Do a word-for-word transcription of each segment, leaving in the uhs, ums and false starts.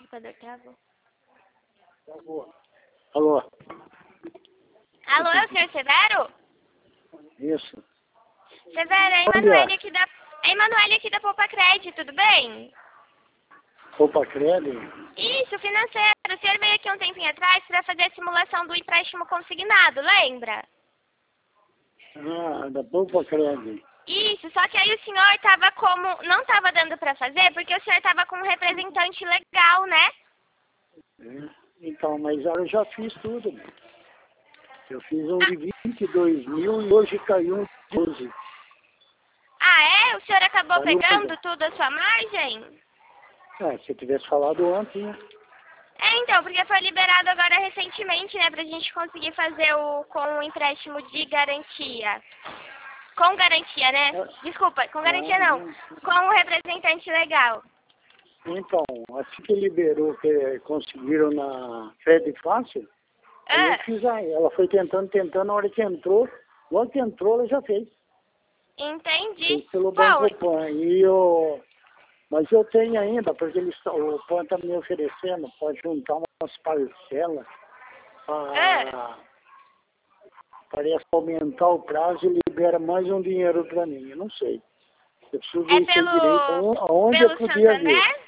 computador travou. Travou. Alô? Alô, é o senhor Severo? Isso. Severo, é a Emanuele aqui da... É a Emanuele aqui da Poupa Crédito, tudo bem? Poupa Crédito? Isso, financeiro. O senhor veio aqui um tempinho atrás para fazer a simulação do empréstimo consignado, lembra? Ah, da Poupa Crédito. Isso, só que aí o senhor estava como... Não estava dando para fazer porque o senhor estava com um representante legal, né? É. Então, mas eu já fiz tudo. Eu fiz um de vinte e dois mil e hoje caiu um de doze. Ah, é? O senhor acabou Caiu pegando tudo a sua margem? É, se eu tivesse falado antes, né? É, então, porque foi liberado agora recentemente, né, pra gente conseguir fazer o com o empréstimo de garantia. Com garantia, né? Desculpa, com garantia não. Com o representante legal. Então, assim que liberou, que conseguiram na Crédito Fácil, aí eu Ah, fiz aí. Ela foi tentando, tentando, na hora que entrou, logo que entrou, ela já fez. entendi. Fez pelo Bom, Banco Pan. E eu, mas eu tenho ainda, porque eles, o Pan está me oferecendo para juntar umas parcelas, para, ah, parece aumentar o prazo e libera mais um dinheiro para mim. Eu não sei. Eu preciso é ver isso aí direito, pelo, aonde eu pelo podia ver. Santander?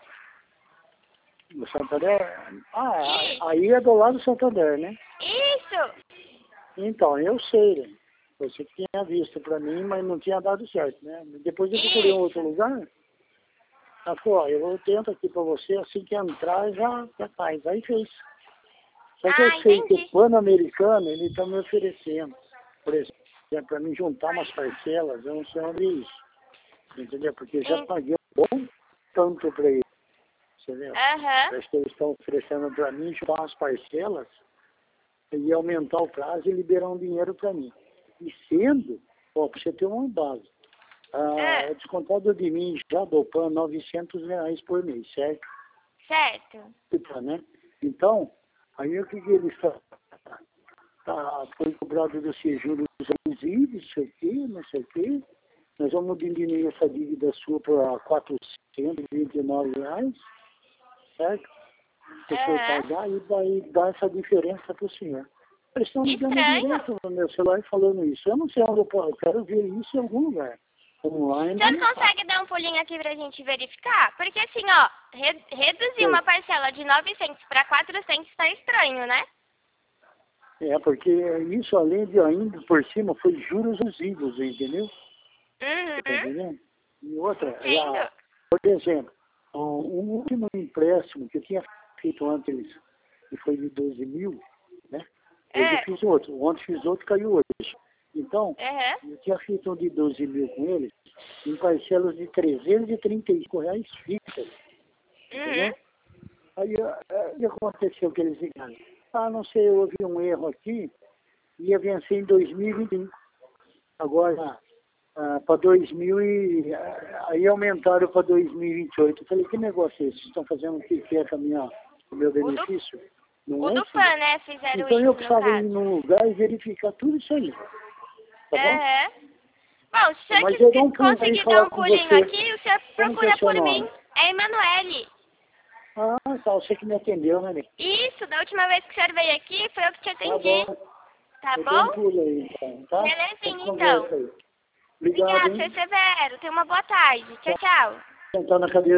No Santander? Ah, Isso. aí é do lado do Santander, né? Isso. Então, eu sei, né? Você que tinha visto para mim, mas não tinha dado certo, né? Depois eu procurei um outro Isso. lugar. Ela falou, ó, eu tento aqui para você, assim que entrar já, já faz. Aí fez. Só que eu Ah, sei que entendi. o Pan-Americano, ele está me oferecendo, por exemplo, para mim juntar umas parcelas, eu não sei onde é isso. Entendeu? Porque eu já paguei um bom tanto para ele. Entendeu? Aham. Parece que eles estão oferecendo para mim juntar umas parcelas e aumentar o prazo e liberar um dinheiro para mim. E sendo, ó, para você ter uma base, ah, é descontado de mim já do Pan novecentos reais por mês, certo? Certo. Tá, né? Então, aí o que, que eles falam? Tá, foi cobrado desses juros abusivos, não sei o quê, não sei o quê. Nós vamos diminuir essa dívida sua para quatrocentos e vinte e nove reais, certo? Se o senhor Aham. pagar, e daí dá essa diferença para o senhor. Eles estão ligando Estranho. direto no meu celular falando isso. Eu não sei onde eu posso, eu quero ver isso em algum lugar. Online, O senhor não tá. consegue dar um pulinho aqui pra gente verificar? Porque assim, ó, re reduzir uma parcela de novecentos para quatrocentos tá estranho, né? É, porque isso além de ainda por cima foi juros abusivos, entendeu? Você tá Uhum. entendendo? E outra, Entendo. já, por exemplo, o um último empréstimo que eu tinha feito antes, que foi de doze mil, né? Hoje eu É. fiz outro, ontem fiz outro, caiu hoje. Então, Uhum. eu tinha feito um de doze mil com eles, em parcelas de trezentos e trinta e cinco reais fixas, entendeu? Uhum. Aí, eh, o que aconteceu que eles ligaram? Ah, não sei, houve um erro aqui, ia vencer em dois mil e vinte e cinco. Agora, ah, para dois mil e... ah, aí aumentaram para dois mil e vinte e oito. Eu falei, que negócio é esse? Vocês estão fazendo o que quer com a minha, o meu O do, benefício? Não o é do assim? Pan, né? Fizeram Então isso eu no precisava ir caso. num lugar e verificar tudo isso aí. Tá bom? Uhum. Bom, se o senhor Mas eu dou quis- um pulo aí conseguir dar falar um com pulinho você. aqui, o senhor Como que é procura seu por nome? mim. É Emanuele. Ah, tá. Você que me atendeu, né, bem? Isso, da última vez que o senhor veio aqui, foi eu que te Tá atendi. bom. Tá Eu dou um bom? pulo aí, então, tá? A gente Belezinha, então. conversa aí. Obrigado, Obrigada, hein? senhor Severo. Tenha uma boa tarde. Tchau, Tá tchau. sentado na cadeira.